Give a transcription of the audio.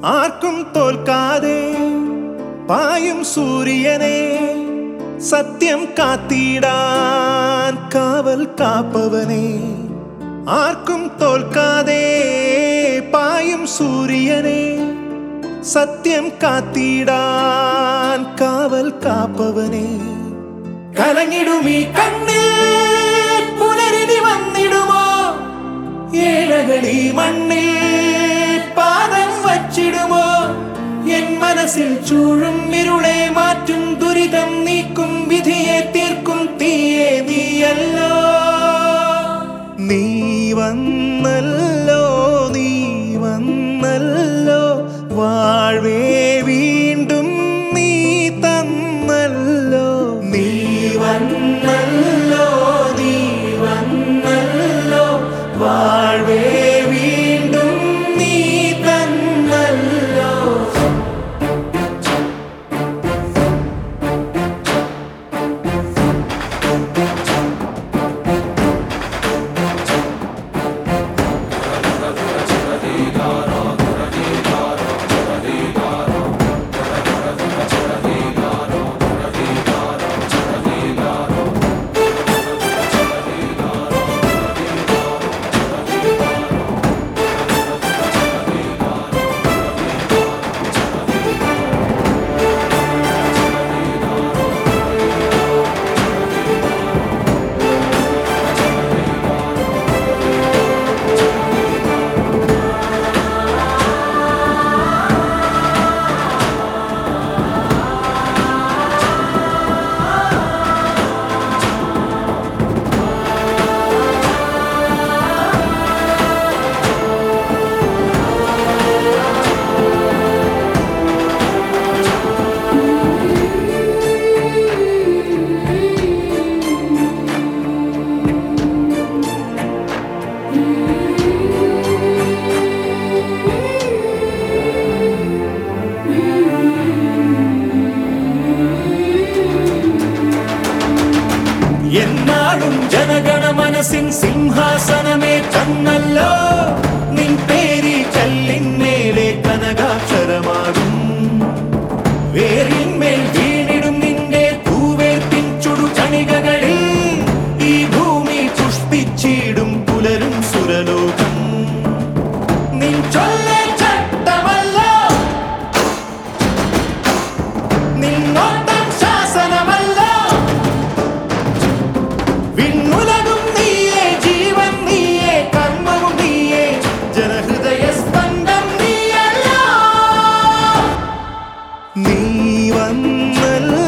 ആർക്കും തോൽക്കാതെ പായും സൂര്യനെ സത്യം കാത്തിടാൻ കാവൽ കാപ്പവനെ. ആർക്കും തോൽക്കാതെ പായും സൂര്യനെ സത്യം കാത്തിടാൻ കാവൽ കാപ്പവനെ. കലങ്ങിടുമീ കണ്ണിൽ പുലരിനി വന്നിടുമോ? ഏഴകളി മണ്ണിൽ പാദം വച്ചിടുമോ? എൻ മനസ്സിൽ ചൂഴും ഇരുളെ മാറ്റും ദുരിതം നീക്കും വിധിയെ തീർക്കും തീയെ നീയല്ലോ. നീ വന്നല്ലോ, നീ വന്നല്ലോ, വാഴ്വേ വീണ്ടും നീ തന്നല്ലോ. നീ വന്നല്ലോ, നീ വന്നല്ലോ, വാഴ്വേ വീണ്ടും നീ തന്നല്ലോ. എന്നാളും ജനഗണ മനസ്സിൻ സിംഹാസനമേ തന്നല്ലോ. നിൻ പേരി കല്ലിന്മേലെ കനകാക്ഷരമാകും. വേരിന്മേൽ വീണിടും നിന്റെ തൂവേർപ്പിൻ ചുടുചണികകളിൽ ഈ ഭൂമി പുഷ്പിച്ചിടും പുലരും സുരലോകം. നിൻ ചൊല്ലേ ചട്ടമല്ലോ, നിന്നോട്ടം ശാസനമല്ലോ. വിണ്ണുലകും നീയേ, ജീവൻ നീയേ, കർമ്മവും നീയേ, ജനഹൃദയ സ്പന്ദം നീയല്ലോ. നീ വന്നല്ലോ.